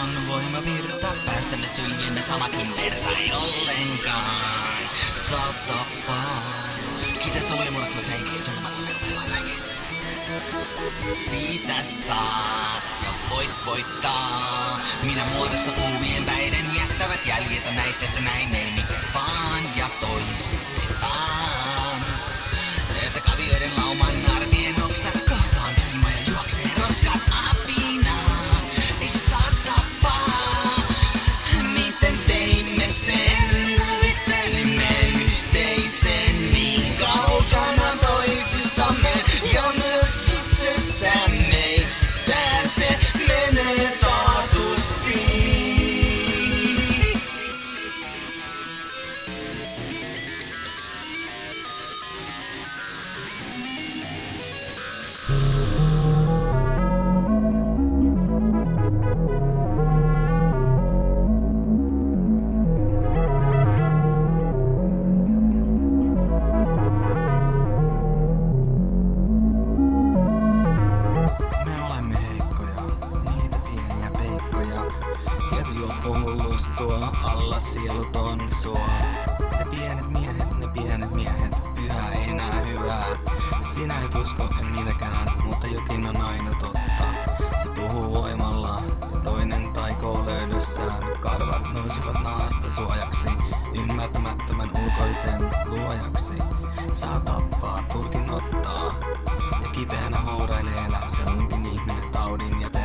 on voimavirta, päästä me syljemme samakin verta ei ollenkaan. Saa tappaa. Kiität soluja muodostuvat sänkeet, tunnematon räikeet. Siitä saat ja voit voittaa. Minä muodossa puhuvien päiden jättävät jäljet ja näit, että näin ei mikään vaan ja toistetaan. Että kavioiden lauman arvien oksat kohtaan viima ja juoksee roskat apinaa. Ei saa tappaa. Miten teimme sen? Kuvittelimme yhteisen niin kaukana toisistamme ja myös itsestämme. Itsestään se menee taatusti. Me olemme heikkoja, niitä pieniä peikkoja. Hietjuoppo hullustua, alla sielu tonsua. Ne pienet miehet, pyhä ei enää hyvää. Sinä et usko, en minäkään, mutta jokin on aina totta. Se puhuu voimalla, ja toinen taikoo löydössään. Karvat nousivat naasta suojaksi, ymmärtämättömän ulkoisen luojaksi. Saa tappaa, turkin ottaa, ja kipeänä hourailee elää. Se onkin ihminen taudin ja